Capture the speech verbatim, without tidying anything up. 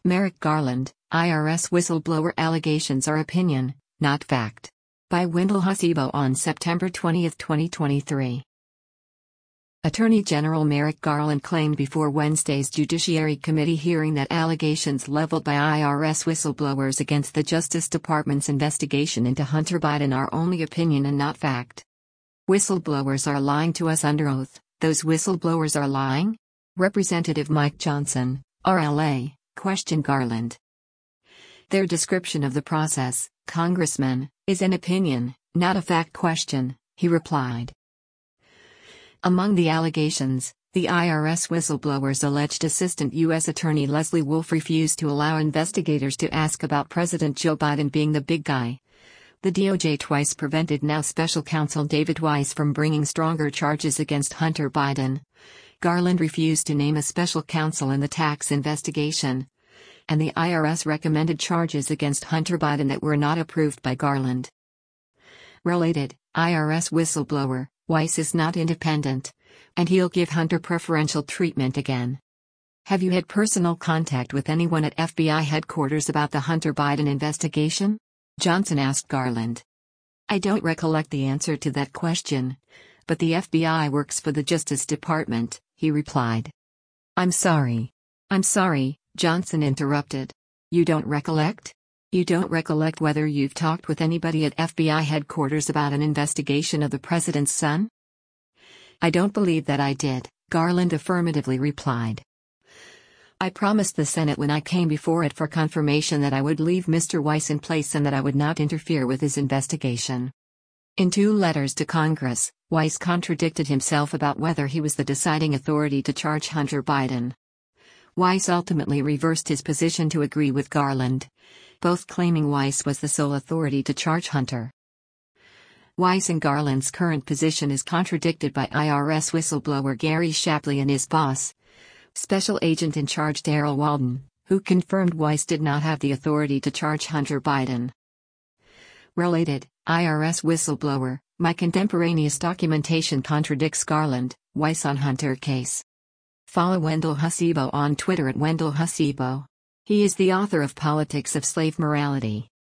Merrick Garland, I R S whistleblower allegations are opinion, not fact. By Wendell Husibo on September twentieth, twenty twenty-three. Attorney General Merrick Garland claimed before Wednesday's Judiciary Committee hearing that allegations leveled by I R S whistleblowers against the Justice Department's investigation into Hunter Biden are only opinion and not fact. Whistleblowers are lying to us under oath. Those whistleblowers are lying? Representative Mike Johnson, R L A, questioned Garland. Their description of the process, Congressman, is an opinion, not a fact question, he replied. Among the allegations, the I R S whistleblowers alleged Assistant U S Attorney Leslie Wolf refused to allow investigators to ask about President Joe Biden being the big guy. The D O J twice prevented now Special Counsel David Weiss from bringing stronger charges against Hunter Biden. Garland refused to name a special counsel in the tax investigation. And the I R S recommended charges against Hunter Biden that were not approved by Garland. Related, I R S whistleblower, Weiss is not independent. And he'll give Hunter preferential treatment again. Have you had personal contact with anyone at F B I headquarters about the Hunter Biden investigation? Johnson asked Garland. I don't recollect the answer to that question. But the F B I works for the Justice Department, he replied. I'm sorry. I'm sorry, Johnson interrupted. You don't recollect? You don't recollect whether you've talked with anybody at F B I headquarters about an investigation of the president's son? I don't believe that I did, Garland affirmatively replied. I promised the Senate when I came before it for confirmation that I would leave Mister Weiss in place and that I would not interfere with his investigation. In two letters to Congress, Weiss contradicted himself about whether he was the deciding authority to charge Hunter Biden. Weiss ultimately reversed his position to agree with Garland, both claiming Weiss was the sole authority to charge Hunter. Weiss and Garland's current position is contradicted by I R S whistleblower Gary Shapley and his boss, Special Agent in Charge Darrell Walden, who confirmed Weiss did not have the authority to charge Hunter Biden. Related, I R S whistleblower, my contemporaneous documentation contradicts Garland, Weiss on Hunter case. Follow Wendell Husibo on Twitter at Wendell Husibo. He is the author of Politics of Slave Morality.